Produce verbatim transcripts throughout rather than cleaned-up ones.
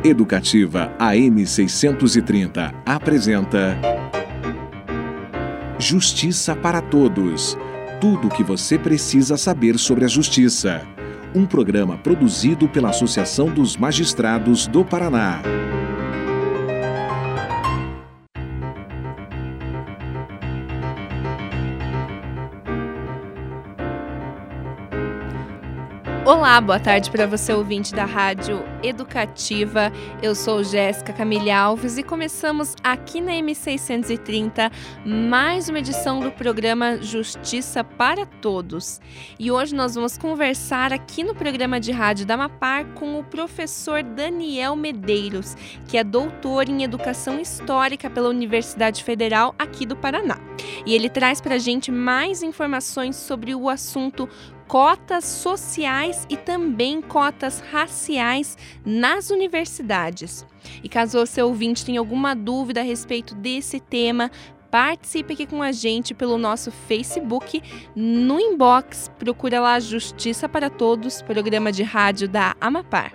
Educativa A M seiscentos e trinta apresenta Justiça para Todos. Tudo o que você precisa saber sobre a justiça. Um programa produzido pela Associação dos Magistrados do Paraná. Olá, boa tarde para você, ouvinte da Rádio Educativa. Eu sou Jéssica Camille Alves e começamos aqui na M seiscentos e trinta mais uma edição do programa Justiça para Todos. E hoje nós vamos conversar aqui no programa de rádio da Amapar com o professor Daniel Medeiros, que é doutor em Educação Histórica pela Universidade Federal aqui do Paraná. E ele traz para a gente mais informações sobre o assunto cotas sociais e também cotas raciais nas universidades. E caso o seu ouvinte tenha alguma dúvida a respeito desse tema, participe aqui com a gente pelo nosso Facebook, no inbox, procura lá Justiça para Todos, programa de rádio da Amapar.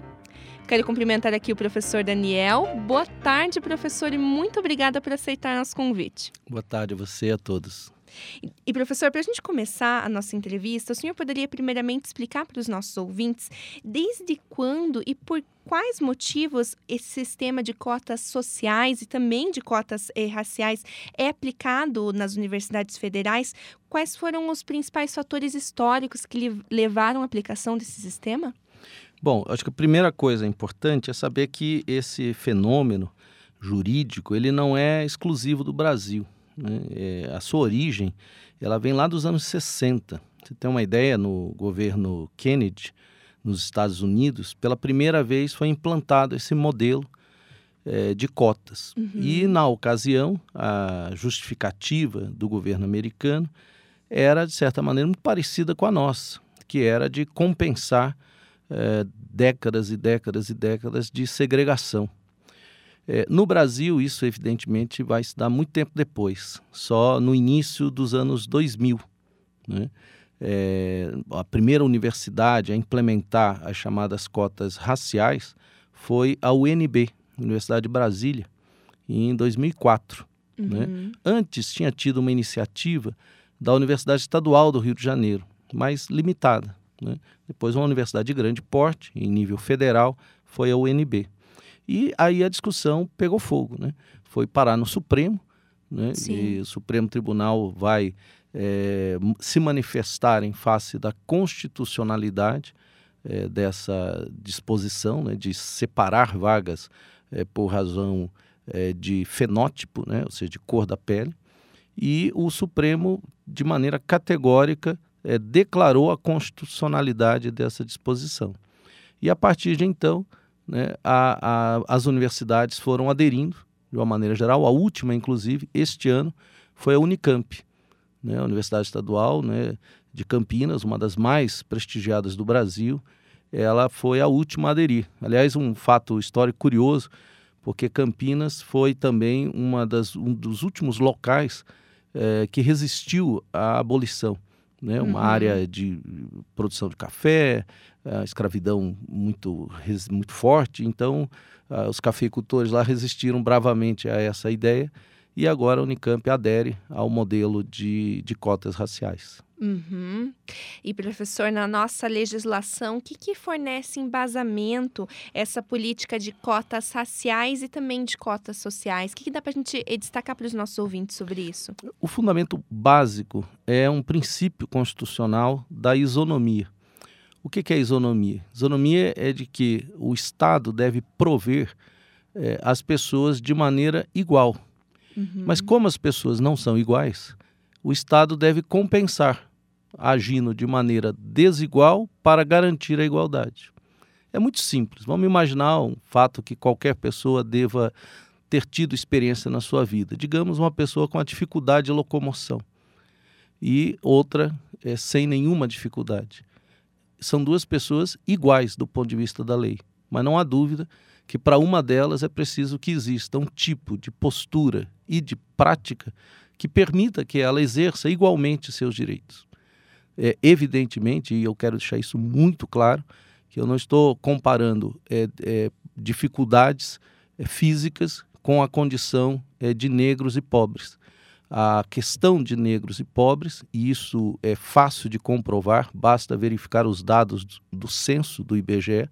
Quero cumprimentar aqui o professor Daniel. Boa tarde, professor, e muito obrigada por aceitar nosso convite. Boa tarde a você e a todos. E, e professor, para a gente começar a nossa entrevista, o senhor poderia primeiramente explicar para os nossos ouvintes desde quando e por quais motivos esse sistema de cotas sociais e também de cotas eh, raciais é aplicado nas universidades federais? Quais foram os principais fatores históricos que lhe levaram à aplicação desse sistema? Bom, acho que a primeira coisa importante é saber que esse fenômeno jurídico ele não é exclusivo do Brasil. Né? É, a sua origem ela vem lá dos anos sessenta. Você tem uma ideia, no governo Kennedy, nos Estados Unidos, pela primeira vez foi implantado esse modelo é, de cotas. Uhum. E, na ocasião, a justificativa do governo americano era, de certa maneira, muito parecida com a nossa, que era de compensar é, décadas e décadas e décadas de segregação. É, no Brasil, isso evidentemente vai se dar muito tempo depois, só no início dos anos dois mil. Né? É, a primeira universidade a implementar as chamadas cotas raciais foi a U N B, Universidade de Brasília, em dois mil e quatro. Uhum. Né? Antes tinha tido uma iniciativa da Universidade Estadual do Rio de Janeiro, mais limitada. Né? Depois uma universidade de grande porte, em nível federal, foi a U N B. E aí a discussão pegou fogo, né? Foi parar no Supremo, né? E o Supremo Tribunal vai é, se manifestar em face da constitucionalidade é, dessa disposição, né? De separar vagas é, por razão é, de fenótipo, né? Ou seja, de cor da pele. E o Supremo, de maneira categórica, é, declarou a constitucionalidade dessa disposição. E a partir de então, Né, a, a, as universidades foram aderindo, de uma maneira geral. A última, inclusive, este ano, foi a Unicamp, né, a Universidade Estadual, né, de Campinas, uma das mais prestigiadas do Brasil. Ela foi a última a aderir. Aliás, um fato histórico curioso, porque Campinas foi também uma das, um dos últimos locais eh, que resistiu à abolição. Né, uma uhum. área de produção de café, a escravidão muito, muito forte, então uh, os cafeicultores lá resistiram bravamente a essa ideia e agora a Unicamp adere ao modelo de, de cotas raciais. Uhum. E professor, na nossa legislação, o que, que fornece embasamento essa política de cotas raciais e também de cotas sociais? O que, que dá para a gente destacar para os nossos ouvintes sobre isso? O fundamento básico é um princípio constitucional da isonomia. O que, que é isonomia? Isonomia é de que o Estado deve prover eh, as pessoas de maneira igual. Uhum. Mas como as pessoas não são iguais, o Estado deve compensar, agindo de maneira desigual para garantir a igualdade. É muito simples. Vamos imaginar um fato que qualquer pessoa deva ter tido experiência na sua vida. Digamos, uma pessoa com a dificuldade de locomoção e outra é, sem nenhuma dificuldade. São duas pessoas iguais do ponto de vista da lei, mas não há dúvida que para uma delas é preciso que exista um tipo de postura e de prática que permita que ela exerça igualmente seus direitos. É, evidentemente, e eu quero deixar isso muito claro, que eu não estou comparando é, é, dificuldades é, físicas com a condição é, de negros e pobres. A questão de negros e pobres, e isso é fácil de comprovar, basta verificar os dados do, do censo do I B G E,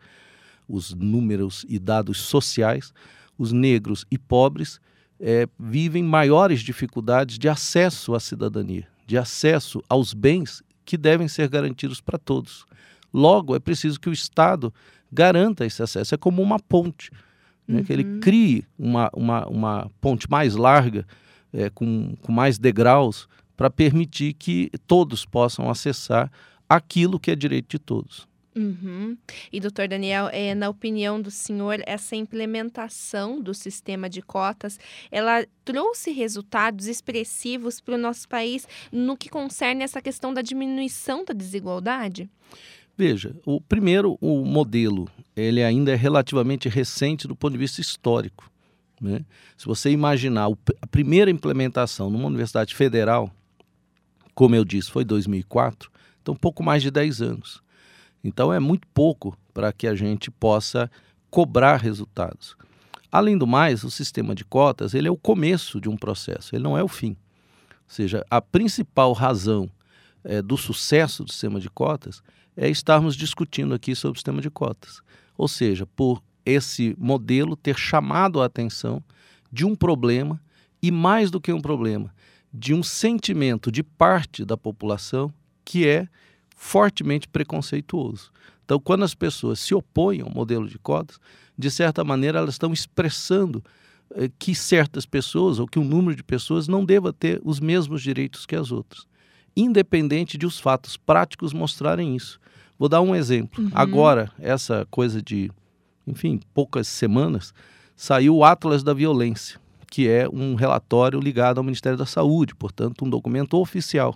os números e dados sociais, os negros e pobres é, vivem maiores dificuldades de acesso à cidadania, de acesso aos bens que devem ser garantidos para todos. Logo, é preciso que o Estado garanta esse acesso. É como uma ponte, né? Uhum. Que ele crie uma, uma, uma ponte mais larga, é, com, com mais degraus, para permitir que todos possam acessar aquilo que é direito de todos. Uhum. E, doutor Daniel, é, na opinião do senhor, essa implementação do sistema de cotas, ela trouxe resultados expressivos para o nosso país no que concerne essa questão da diminuição da desigualdade? Veja, o primeiro, o modelo, ele ainda é relativamente recente do ponto de vista histórico, né? Se você imaginar o, a primeira implementação numa universidade federal, como eu disse, foi em dois mil e quatro, então pouco mais de dez anos. Então é muito pouco para que a gente possa cobrar resultados. Além do mais, o sistema de cotas, ele é o começo de um processo, ele não é o fim. Ou seja, a principal razão é, do sucesso do sistema de cotas é estarmos discutindo aqui sobre o sistema de cotas. Ou seja, por esse modelo ter chamado a atenção de um problema, e mais do que um problema, de um sentimento de parte da população que é fortemente preconceituoso. Então, quando as pessoas se opõem ao modelo de cotas, de certa maneira elas estão expressando eh, que certas pessoas, ou que um número de pessoas não deva ter os mesmos direitos que as outras, independente de os fatos práticos mostrarem isso. Vou dar um exemplo. Uhum. Agora, essa coisa de, enfim, poucas semanas, saiu o Atlas da Violência, que é um relatório ligado ao Ministério da Saúde, portanto, um documento oficial,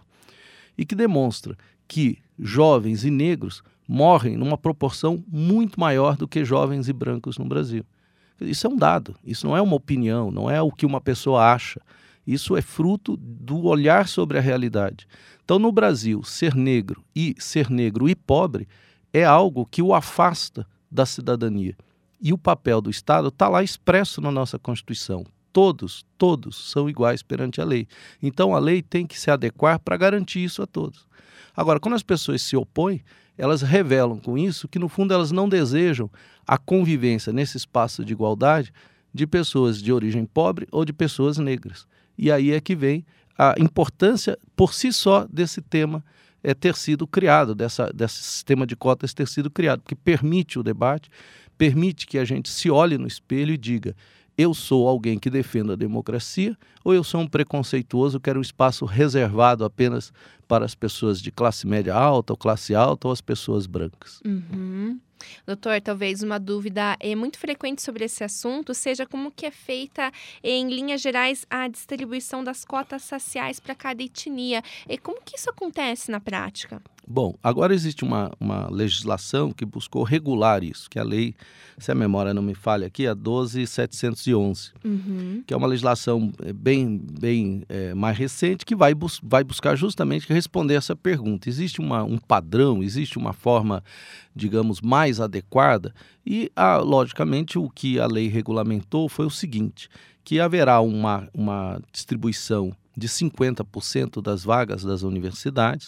e que demonstra que jovens e negros morrem numa proporção muito maior do que jovens e brancos no Brasil. Isso é um dado, isso não é uma opinião, não é o que uma pessoa acha. Isso é fruto do olhar sobre a realidade. Então, no Brasil, ser negro e ser negro e pobre é algo que o afasta da cidadania. E o papel do Estado está lá expresso na nossa Constituição. Todos, todos são iguais perante a lei. Então, a lei tem que se adequar para garantir isso a todos. Agora, quando as pessoas se opõem, elas revelam com isso que, no fundo, elas não desejam a convivência nesse espaço de igualdade de pessoas de origem pobre ou de pessoas negras. E aí é que vem a importância, por si só, desse tema é, ter sido criado, dessa, desse sistema de cotas ter sido criado, porque permite o debate, permite que a gente se olhe no espelho e diga: eu sou alguém que defende a democracia, ou eu sou um preconceituoso, quero um espaço reservado apenas para as pessoas de classe média alta ou classe alta ou as pessoas brancas. Uhum. Doutor, talvez uma dúvida é muito frequente sobre esse assunto seja como que é feita, em linhas gerais, a distribuição das cotas raciais para cada etnia. E como que isso acontece na prática? Bom, agora existe uma, uma legislação que buscou regular isso, que é a lei, se a memória não me falha aqui, a doze mil setecentos e onze, uhum. que é uma legislação bem, bem é, mais recente, que vai, bus- vai buscar justamente responder essa pergunta. Existe uma, um padrão, existe uma forma, digamos, mais adequada e, ah, logicamente, o que a lei regulamentou foi o seguinte, que haverá uma, uma distribuição de cinquenta por cento das vagas das universidades.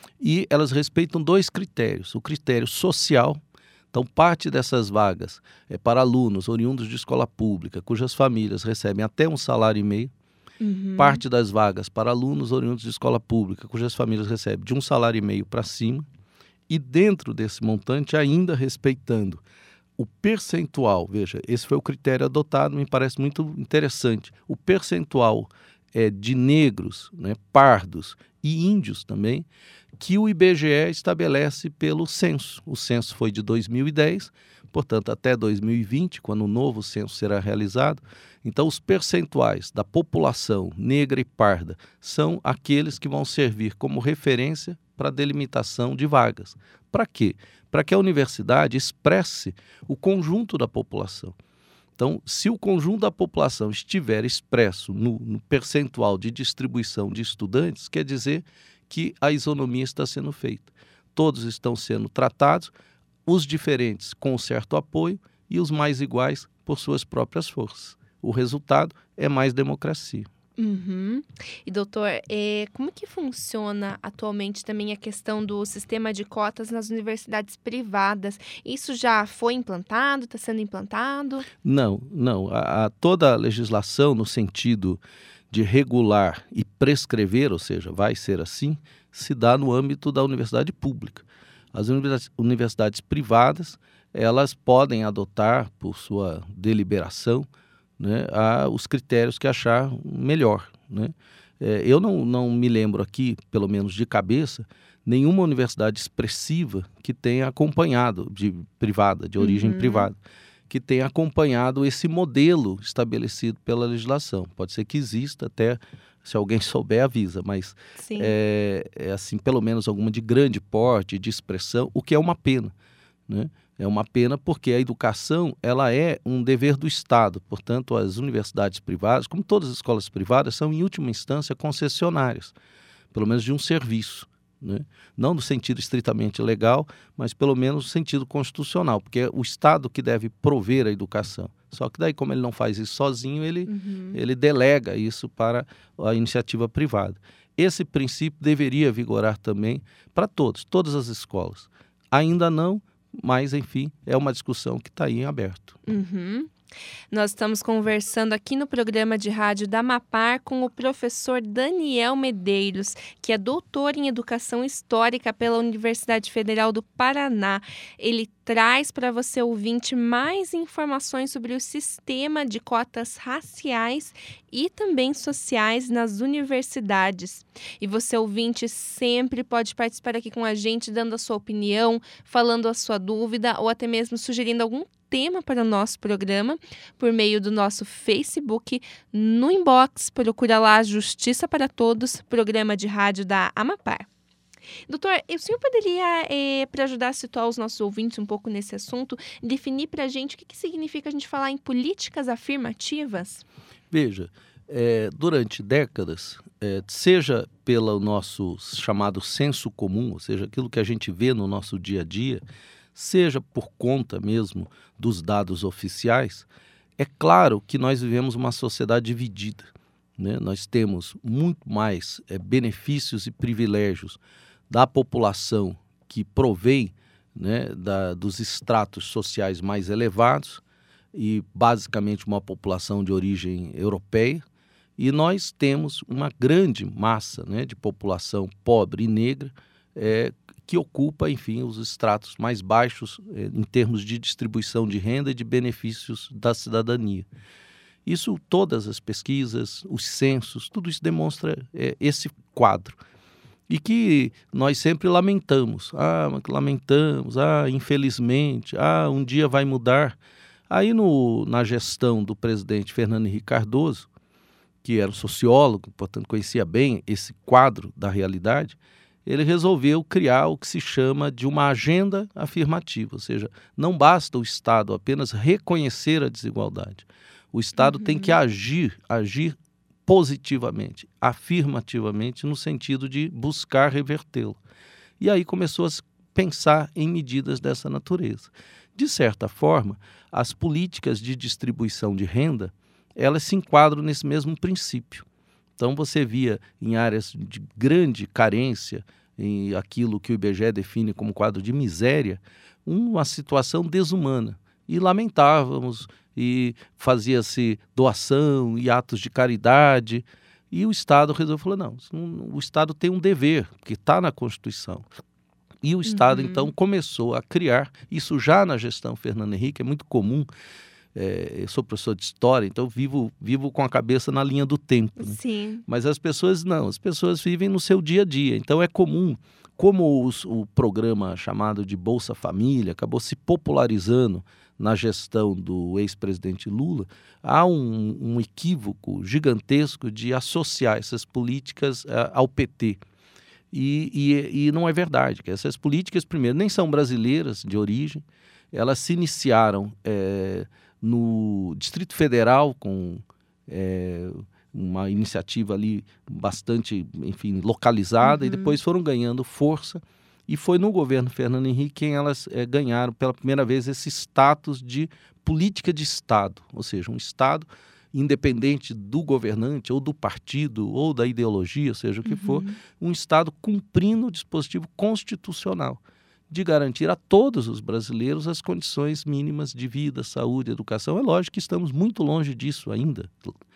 E elas respeitam dois critérios. O critério social, então parte dessas vagas é para alunos oriundos de escola pública, cujas famílias recebem até um salário e meio. Uhum. Parte das vagas para alunos oriundos de escola pública, cujas famílias recebem de um salário e meio para cima. E dentro desse montante, ainda respeitando o percentual, veja, esse foi o critério adotado, me parece muito interessante. O percentual é, de negros, né, pardos e índios também, que o I B G E estabelece pelo censo. O censo foi de dois mil e dez, portanto, até dois mil e vinte, quando o novo censo será realizado. Então, os percentuais da população negra e parda são aqueles que vão servir como referência para a delimitação de vagas. Para quê? Para que a universidade expresse o conjunto da população. Então, se o conjunto da população estiver expresso no, no percentual de distribuição de estudantes, quer dizer que a isonomia está sendo feita. Todos estão sendo tratados, os diferentes com certo apoio e os mais iguais por suas próprias forças. O resultado é mais democracia. Uhum. E, doutor, é, como que funciona atualmente também a questão do sistema de cotas nas universidades privadas? Isso já foi implantado, está sendo implantado? Não, não. A, a, toda a legislação no sentido de regular e prescrever, ou seja, vai ser assim, se dá no âmbito da universidade pública. As universidades, universidades privadas, elas podem adotar, por sua deliberação, né, a, os critérios que achar melhor. Né? É, eu não, não me lembro aqui, pelo menos de cabeça, nenhuma universidade expressiva que tenha acompanhado, de privada, de origem Uhum. privada, que tenha acompanhado esse modelo estabelecido pela legislação. Pode ser que exista, até se alguém souber avisa, mas é, é assim, pelo menos alguma de grande porte, de expressão, o que é uma pena, né? É uma pena porque a educação, ela é um dever do Estado. Portanto, as universidades privadas, como todas as escolas privadas, são, em última instância, concessionárias, pelo menos de um serviço, né? Não no sentido estritamente legal, mas pelo menos no sentido constitucional, porque é o Estado que deve prover a educação. Só que daí, como ele não faz isso sozinho, ele, Uhum. ele delega isso para a iniciativa privada. Esse princípio deveria vigorar também para todos, todas as escolas. Ainda não, mas, enfim, é uma discussão que está aí em aberto. Uhum. Nós estamos conversando aqui no programa de rádio da Amapar com o professor Daniel Medeiros, que é doutor em Educação Histórica pela Universidade Federal do Paraná. Ele traz para você, ouvinte, mais informações sobre o sistema de cotas raciais e também sociais nas universidades. E você, ouvinte, sempre pode participar aqui com a gente, dando a sua opinião, falando a sua dúvida ou até mesmo sugerindo algum tema para o nosso programa por meio do nosso Facebook, no inbox, procura lá Justiça para Todos, programa de rádio da Amapar. Doutor, o senhor poderia, é, para ajudar a situar os nossos ouvintes um pouco nesse assunto, definir para a gente o que, que significa a gente falar em políticas afirmativas? Veja, é, durante décadas, é, seja pelo nosso chamado senso comum, ou seja, aquilo que a gente vê no nosso dia a dia, seja por conta mesmo dos dados oficiais, é claro que nós vivemos uma sociedade dividida, né? Nós temos muito mais é, benefícios e privilégios da população que provém, né, da, dos estratos sociais mais elevados e basicamente uma população de origem europeia, e nós temos uma grande massa, né, de população pobre e negra, é, que ocupa, enfim, os estratos mais baixos eh, em termos de distribuição de renda e de benefícios da cidadania. Isso, todas as pesquisas, os censos, tudo isso demonstra eh, esse quadro. E que nós sempre lamentamos, ah, lamentamos, ah, infelizmente, ah, um dia vai mudar. Aí no, na gestão do presidente Fernando Henrique Cardoso, que era um sociólogo, portanto conhecia bem esse quadro da realidade, ele resolveu criar o que se chama de uma agenda afirmativa, ou seja, não basta o Estado apenas reconhecer a desigualdade. O Estado uhum. tem que agir, agir positivamente, afirmativamente, no sentido de buscar revertê-lo. E aí começou a se pensar em medidas dessa natureza. De certa forma, as políticas de distribuição de renda, elas se enquadram nesse mesmo princípio. Então você via em áreas de grande carência, em aquilo que o I B G E define como quadro de miséria, uma situação desumana. E lamentávamos, e fazia-se doação e atos de caridade, e o Estado resolveu falar, não, o Estado tem um dever, que está na Constituição. E o Estado, uhum. então, começou a criar, isso já na gestão Fernando Henrique, é muito comum. É, eu sou professor de história, então vivo, vivo com a cabeça na linha do tempo. Né? Sim. Mas as pessoas não, as pessoas vivem no seu dia a dia. Então é comum, como os, o programa chamado de Bolsa Família acabou se popularizando na gestão do ex-presidente Lula, há um, um equívoco gigantesco de associar essas políticas uh, ao P T. E, e, e não é verdade, que essas políticas, primeiro, nem são brasileiras de origem, elas se iniciaram é, no Distrito Federal com é, uma iniciativa ali bastante, enfim, localizada, uhum. e depois foram ganhando força E foi no governo Fernando Henrique que elas é, ganharam pela primeira vez esse status de política de Estado, ou seja, um Estado independente do governante ou do partido ou da ideologia, seja o que uhum. for, um Estado cumprindo o dispositivo constitucional de garantir a todos os brasileiros as condições mínimas de vida, saúde, educação. É lógico que estamos muito longe disso ainda,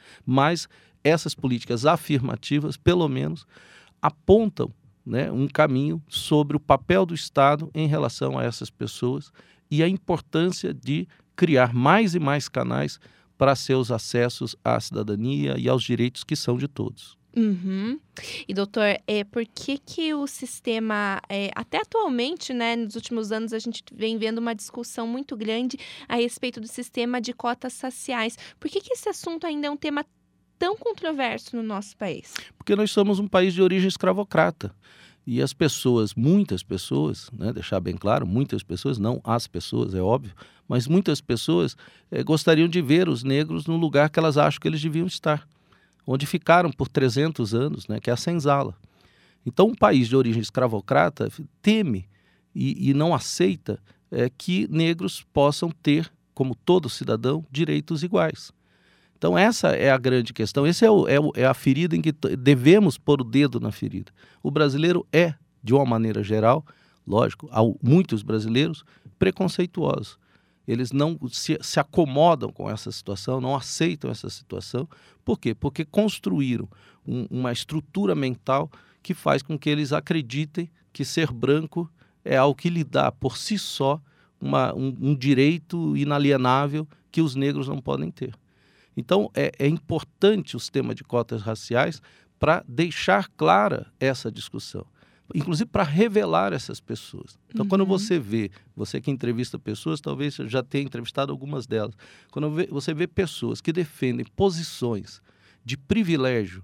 mas essas políticas afirmativas, pelo menos, apontam, né, um caminho sobre o papel do Estado em relação a essas pessoas e a importância de criar mais e mais canais para seus acessos à cidadania e aos direitos que são de todos. Uhum. E, doutor, é, por que que o sistema, é, até atualmente, né, nos últimos anos, a gente vem vendo uma discussão muito grande a respeito do sistema de cotas raciais? Por que que esse assunto ainda é um tema tão controverso no nosso país? Porque nós somos um país de origem escravocrata. E as pessoas, muitas pessoas, né, deixar bem claro, muitas pessoas, não as pessoas, é óbvio, mas muitas pessoas é, gostariam de ver os negros no lugar que elas acham que eles deviam estar, onde ficaram por trezentos anos, né, que é a senzala. Então, um país de origem escravocrata teme e, e não aceita é, que negros possam ter, como todo cidadão, direitos iguais. Então, essa é a grande questão, essa é, o, é, o, é a ferida em que devemos pôr o dedo na ferida. O brasileiro é, de uma maneira geral, lógico, há muitos brasileiros preconceituosos. Eles não se, se acomodam com essa situação, não aceitam essa situação. Por quê? Porque construíram um, uma estrutura mental que faz com que eles acreditem que ser branco é algo que lhe dá, por si só, uma, um, um direito inalienável que os negros não podem ter. Então, é, é importante o sistema de cotas raciais para deixar clara essa discussão, inclusive para revelar essas pessoas. Então, uhum. quando você vê, você que entrevista pessoas, talvez já tenha entrevistado algumas delas, quando você vê pessoas que defendem posições de privilégio,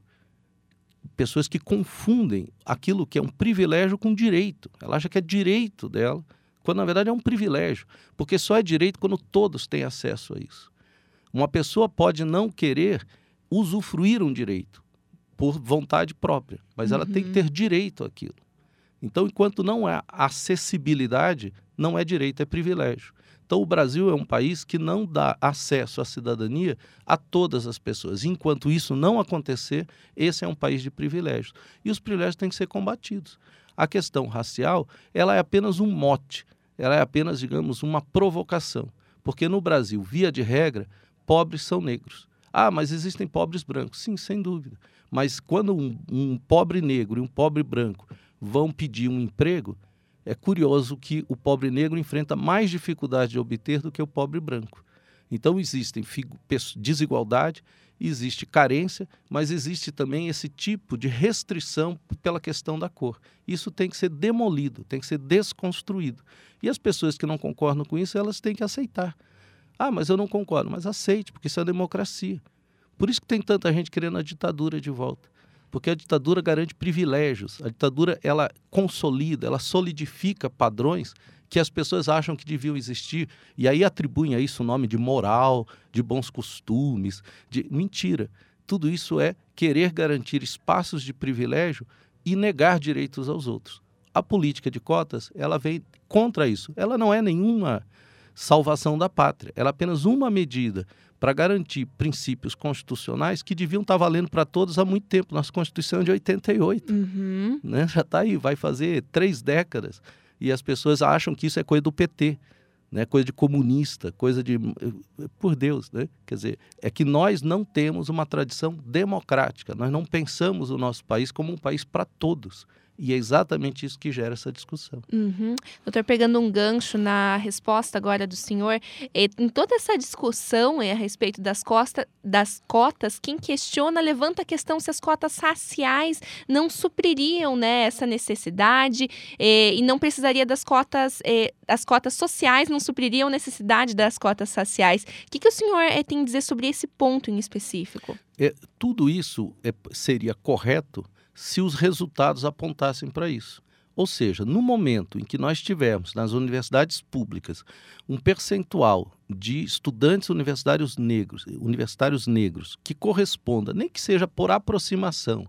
pessoas que confundem aquilo que é um privilégio com direito. Ela acha que é direito dela, quando na verdade é um privilégio, porque só é direito quando todos têm acesso a isso. Uma pessoa pode não querer usufruir um direito por vontade própria, mas ela uhum. tem que ter direito àquilo. Então, enquanto não há acessibilidade, não é direito, é privilégio. Então, o Brasil é um país que não dá acesso à cidadania a todas as pessoas. Enquanto isso não acontecer, esse é um país de privilégios. E os privilégios têm que ser combatidos. A questão racial, ela é apenas um mote, ela é apenas, digamos, uma provocação. Porque no Brasil, via de regra, pobres são negros. Ah, mas existem pobres brancos. Sim, sem dúvida. Mas quando um, um pobre negro e um pobre branco vão pedir um emprego, é curioso que o pobre negro enfrenta mais dificuldade de obter do que o pobre branco. Então, existem desigualdade, existe carência, mas existe também esse tipo de restrição pela questão da cor. Isso tem que ser demolido, tem que ser desconstruído. E as pessoas que não concordam com isso, elas têm que aceitar. Ah, mas eu não concordo. Mas aceite, porque isso é democracia. Por isso que tem tanta gente querendo a ditadura de volta. Porque a ditadura garante privilégios. A ditadura, ela consolida, ela solidifica padrões que as pessoas acham que deviam existir. E aí atribuem a isso o nome de moral, de bons costumes. De... Mentira. Tudo isso é querer garantir espaços de privilégio e negar direitos aos outros. A política de cotas, ela vem contra isso. Ela não é nenhuma salvação da pátria. Ela é apenas uma medida para garantir princípios constitucionais que deviam estar valendo para todos há muito tempo. Nossa Constituição é de oitenta e oito. Uhum. Né? Já está aí, vai fazer três décadas. E as pessoas acham que isso é coisa do P T, né? Coisa de comunista, coisa de... Por Deus, né? Quer dizer, é que nós não temos uma tradição democrática. Nós não pensamos o nosso país como um país para todos. E é exatamente isso que gera essa discussão. Uhum. Doutor, pegando um gancho na resposta agora do senhor, em toda essa discussão a respeito das, costa, das cotas, quem questiona levanta a questão se as cotas raciais não supririam, né, essa necessidade eh, e não precisaria das cotas, eh, as cotas sociais não supririam a necessidade das cotas raciais. O que, que o senhor eh, tem a dizer sobre esse ponto em específico? É, tudo isso é, seria correto se os resultados apontassem para isso. Ou seja, no momento em que nós tivermos nas universidades públicas um percentual de estudantes universitários negros, universitários negros que corresponda, nem que seja por aproximação,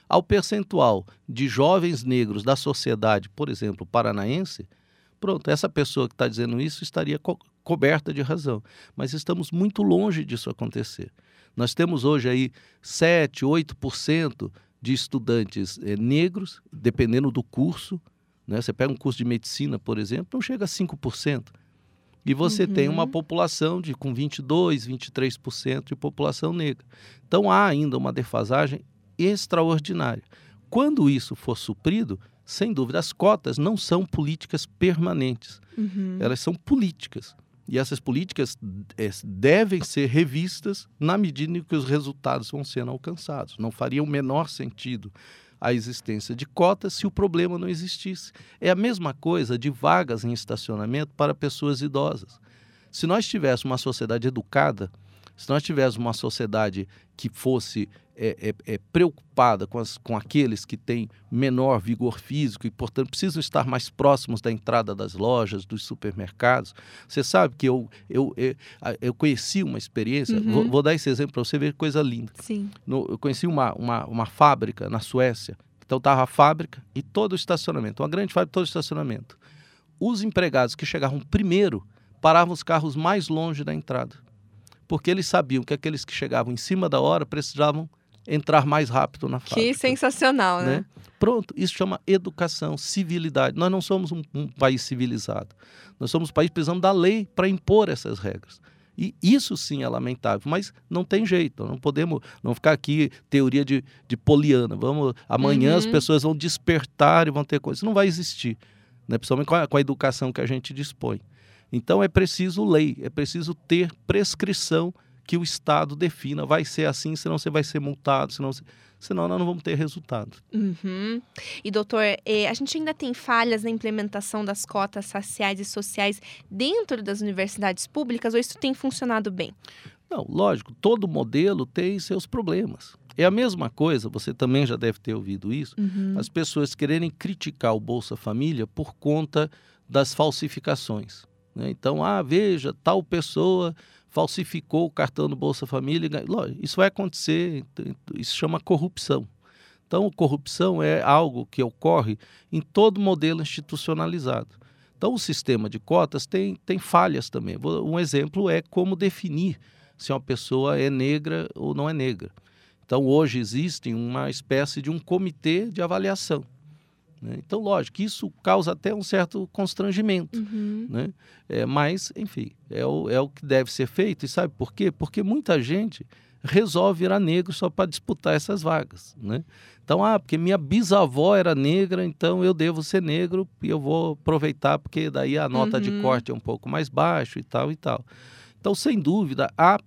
ao percentual de jovens negros da sociedade, por exemplo, paranaense, pronto, essa pessoa que está dizendo isso estaria co- coberta de razão. Mas estamos muito longe disso acontecer. Nós temos hoje aí sete, oito por cento de estudantes eh, negros, dependendo do curso, né? Você pega um curso de medicina, por exemplo, não chega a cinco por cento. E você Uhum. tem uma população de, com vinte e dois, vinte e três por cento de população negra. Então há ainda uma defasagem extraordinária. Quando isso for suprido, sem dúvida, as cotas não são políticas permanentes. Uhum. Elas são políticas. E essas políticas é, devem ser revistas na medida em que os resultados vão sendo alcançados. Não faria o menor sentido a existência de cotas se o problema não existisse. É a mesma coisa de vagas em estacionamento para pessoas idosas. Se nós tivéssemos uma sociedade educada, se nós tivéssemos uma sociedade que fosse é, é, é, preocupada com, as, com aqueles que têm menor vigor físico e, portanto, precisam estar mais próximos da entrada das lojas, dos supermercados. Você sabe que eu, eu, eu, eu conheci uma experiência, Uhum. vou, vou dar esse exemplo para você ver que coisa linda. Sim. No, eu conheci uma, uma, uma fábrica na Suécia, então estava a fábrica e todo o estacionamento, uma grande fábrica, todo o estacionamento. Os empregados que chegavam primeiro paravam os carros mais longe da entrada, porque eles sabiam que aqueles que chegavam em cima da hora precisavam entrar mais rápido na fábrica. Que sensacional, né? né? Pronto, isso chama educação, civilidade. Nós não somos um, um país civilizado. Nós somos um país que precisamos da lei para impor essas regras. E isso sim é lamentável, mas não tem jeito. Não podemos não ficar aqui teoria de, de Poliana. Vamos, amanhã Uhum. as pessoas vão despertar e vão ter coisas. Isso não vai existir, né? Principalmente com a, com a educação que a gente dispõe. Então é preciso lei, é preciso ter prescrição que o Estado defina. Vai ser assim, senão você vai ser multado, senão, senão nós não vamos ter resultado. Uhum. E, doutor, eh, a gente ainda tem falhas na implementação das cotas raciais e sociais dentro das universidades públicas, ou isso tem funcionado bem? Não, lógico, todo modelo tem seus problemas. É a mesma coisa, você também já deve ter ouvido isso, Uhum. as pessoas quererem criticar o Bolsa Família por conta das falsificações, né? Então, ah, veja, tal pessoa falsificou o cartão do Bolsa Família. Lógico, isso vai acontecer, isso chama corrupção. Então, corrupção é algo que ocorre em todo modelo institucionalizado. Então, o sistema de cotas tem, tem falhas também. Um exemplo é como definir se uma pessoa é negra ou não é negra. Então, hoje existe uma espécie de um comitê de avaliação, né? Então, lógico, isso causa até um certo constrangimento, Uhum. né? É, mas, enfim, é o, é o que deve ser feito. E sabe por quê? Porque muita gente resolve virar negro só para disputar essas vagas, né? Então, ah, porque minha bisavó era negra, então eu devo ser negro e eu vou aproveitar porque daí a nota Uhum. de corte é um pouco mais baixo e tal e tal. Então, sem dúvida, há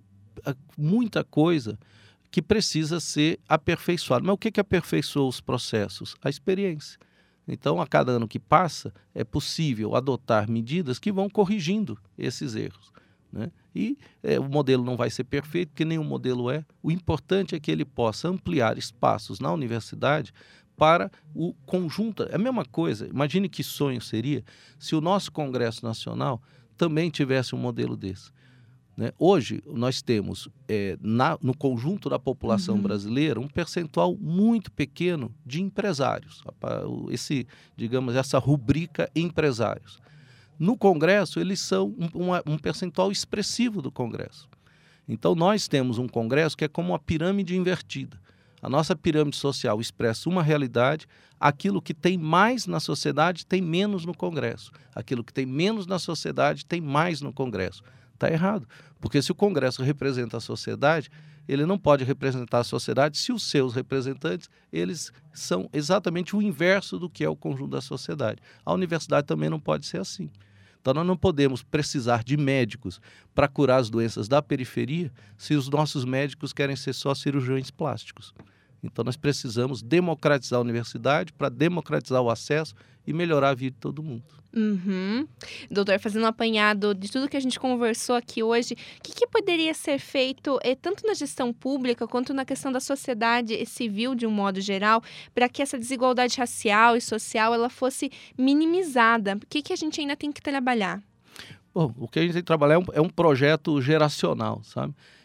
muita coisa que precisa ser aperfeiçoada. Mas o que que aperfeiçoa os processos? A experiência. Então, a cada ano que passa, é possível adotar medidas que vão corrigindo esses erros, né? E é, o modelo não vai ser perfeito, porque nenhum modelo é. O importante é que ele possa ampliar espaços na universidade para o conjunto. É a mesma coisa. Imagine que sonho seria se o nosso Congresso Nacional também tivesse um modelo desse, né? Hoje, nós temos é, na, no conjunto da população Uhum. brasileira um percentual muito pequeno de empresários. Esse, digamos, essa rubrica empresários. No Congresso, eles são um, uma, um percentual expressivo do Congresso. Então, nós temos um Congresso que é como uma pirâmide invertida. A nossa pirâmide social expressa uma realidade, aquilo que tem mais na sociedade tem menos no Congresso. Aquilo que tem menos na sociedade tem mais no Congresso. Está errado, porque se o Congresso representa a sociedade, ele não pode representar a sociedade se os seus representantes, eles são exatamente o inverso do que é o conjunto da sociedade. A universidade também não pode ser assim. Então, nós não podemos precisar de médicos para curar as doenças da periferia se os nossos médicos querem ser só cirurgiões plásticos. Então, nós precisamos democratizar a universidade para democratizar o acesso e melhorar a vida de todo mundo. Uhum. Doutor, fazendo um apanhado de tudo que a gente conversou aqui hoje, o que, que poderia ser feito, eh, tanto na gestão pública quanto na questão da sociedade civil, de um modo geral, para que essa desigualdade racial e social ela fosse minimizada? O que, que a gente ainda tem que trabalhar? Bom, o que a gente tem que trabalhar é um, é um projeto geracional, sabe?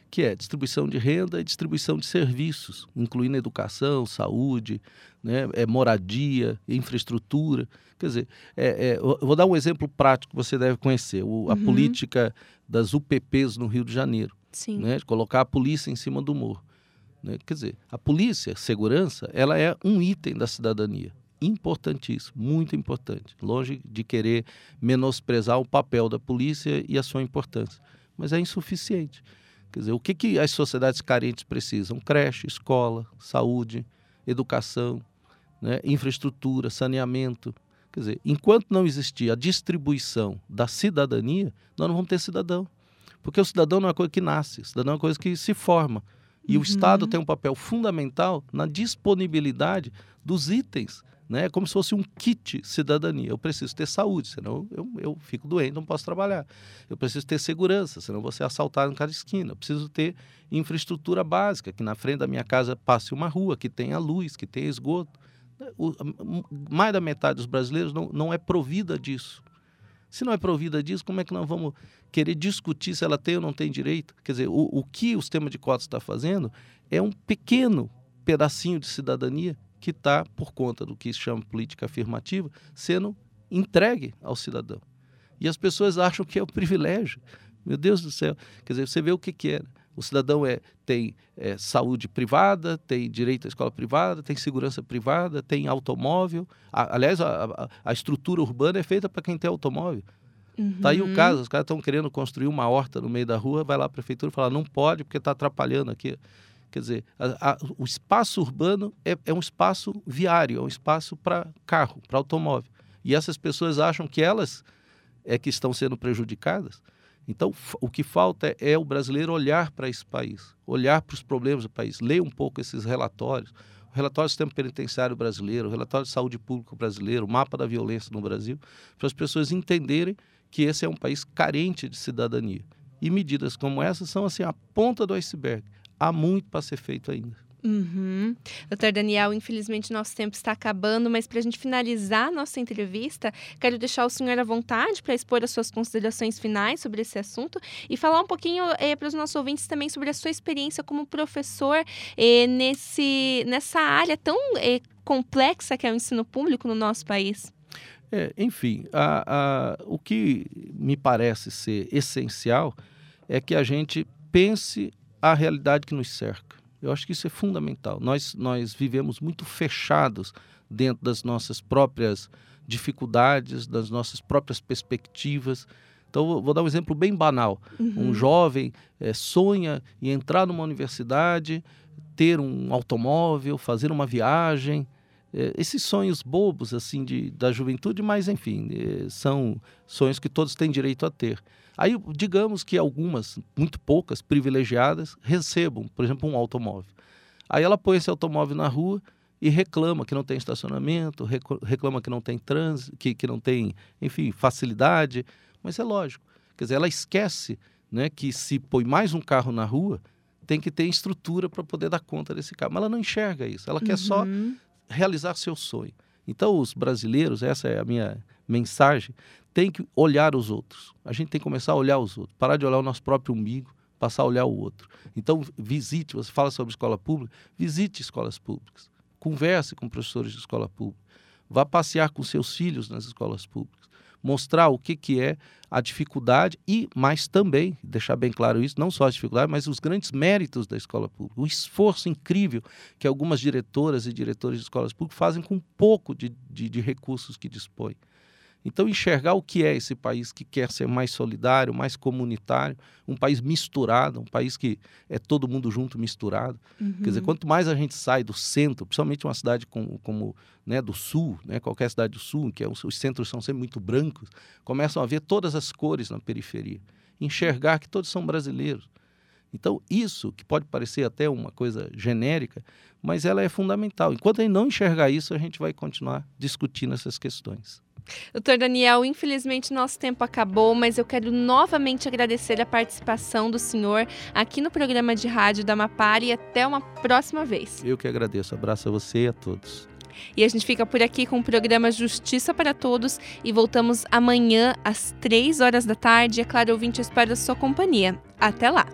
que é distribuição de renda e distribuição de serviços, incluindo educação, saúde, né, é, moradia, infraestrutura. Quer dizer, é, é, eu vou dar um exemplo prático que você deve conhecer, o, a Uhum. política das U P Ps no Rio de Janeiro, Sim. né, de colocar a polícia em cima do morro. Né? Quer dizer, a polícia, segurança, ela é um item da cidadania. Importantíssimo, muito importante. Longe de querer menosprezar o papel da polícia e a sua importância. Mas é insuficiente. Quer dizer, o que, que as sociedades carentes precisam? Creche, escola, saúde, educação, né? Infraestrutura, saneamento. Quer dizer, enquanto não existir a distribuição da cidadania, nós não vamos ter cidadão. Porque o cidadão não é uma coisa que nasce, o cidadão é uma coisa que se forma. E Uhum. o Estado tem um papel fundamental na disponibilidade dos itens, né? Como se fosse um kit cidadania. Eu preciso ter saúde, senão eu, eu fico doente, não posso trabalhar. Eu preciso ter segurança, senão vou ser assaltado em cada esquina. Eu preciso ter infraestrutura básica, que na frente da minha casa passe uma rua, que tenha luz, que tenha esgoto. O, mais da metade dos brasileiros não, não é provida disso. Se não é provida disso, como é que nós vamos querer discutir se ela tem ou não tem direito? Quer dizer, o, o que o sistema de cotas está fazendo é um pequeno pedacinho de cidadania que está, por conta do que se chama política afirmativa, sendo entregue ao cidadão. E as pessoas acham que é um privilégio. Meu Deus do céu. Quer dizer, você vê o que, que é. O cidadão é, tem é, saúde privada, tem direito à escola privada, tem segurança privada, tem automóvel. A, aliás, a, a, a estrutura urbana é feita para quem tem automóvel. Está aí o caso, os caras estão querendo construir uma horta no meio da rua, vai lá a prefeitura e fala, não pode porque está atrapalhando aqui. Quer dizer, a, a, o espaço urbano é, é um espaço viário, é um espaço para carro, para automóvel. E essas pessoas acham que elas é que estão sendo prejudicadas. Então, o que falta é, é o brasileiro olhar para esse país, olhar para os problemas do país, ler um pouco esses relatórios, o relatório do sistema penitenciário brasileiro, o relatório de saúde pública brasileiro, o mapa da violência no Brasil, para as pessoas entenderem que esse é um país carente de cidadania. E medidas como essas são assim a ponta do iceberg. Há muito para ser feito ainda. Uhum. doutor Daniel, infelizmente nosso tempo está acabando, mas para a gente finalizar a nossa entrevista, quero deixar o senhor à vontade para expor as suas considerações finais sobre esse assunto e falar um pouquinho eh, para os nossos ouvintes também sobre a sua experiência como professor eh, nesse, nessa área tão eh, complexa que é o ensino público no nosso país. É, enfim, a, a, o que me parece ser essencial é que a gente pense a realidade que nos cerca. Eu acho que isso é fundamental. Nós, nós vivemos muito fechados dentro das nossas próprias dificuldades, das nossas próprias perspectivas. Então, vou dar um exemplo bem banal. Uhum. Um jovem é, sonha em entrar numa universidade, ter um automóvel, fazer uma viagem. É, esses sonhos bobos assim, de, da juventude, mas, enfim, é, são sonhos que todos têm direito a ter. Aí, digamos que algumas, muito poucas, privilegiadas, recebam, por exemplo, um automóvel. Aí ela põe esse automóvel na rua e reclama que não tem estacionamento, reclama que não tem trânsito, que, que não tem, enfim, facilidade. Mas é lógico. Quer dizer, ela esquece, né, que se põe mais um carro na rua, tem que ter estrutura para poder dar conta desse carro. Mas ela não enxerga isso. Ela uhum. quer só realizar seu sonho. Então, os brasileiros, essa é a minha mensagem, tem que olhar os outros. A gente tem que começar a olhar os outros, parar de olhar o nosso próprio umbigo, passar a olhar o outro. Então, visite, você fala sobre escola pública, visite escolas públicas, converse com professores de escola pública, vá passear com seus filhos nas escolas públicas, mostrar o que, que é a dificuldade e, mais também, deixar bem claro isso, não só a dificuldade, mas os grandes méritos da escola pública, o esforço incrível que algumas diretoras e diretores de escolas públicas fazem com pouco de, de, de recursos que dispõem. Então, enxergar o que é esse país que quer ser mais solidário, mais comunitário, um país misturado, um país que é todo mundo junto, misturado. Uhum. Quer dizer, quanto mais a gente sai do centro, principalmente uma cidade como, como né, do sul, né, qualquer cidade do sul, que é, os centros são sempre muito brancos, começam a ver todas as cores na periferia. Enxergar que todos são brasileiros. Então, isso, que pode parecer até uma coisa genérica, mas ela é fundamental. Enquanto a gente não enxergar isso, a gente vai continuar discutindo essas questões. doutor Daniel, infelizmente nosso tempo acabou, mas eu quero novamente agradecer a participação do senhor aqui no programa de rádio da Amapari e até uma próxima vez. Eu que agradeço. Abraço a você e a todos. E a gente fica por aqui com o programa Justiça para Todos e voltamos amanhã às três horas da tarde. É claro, ouvinte, eu espero a sua companhia. Até lá!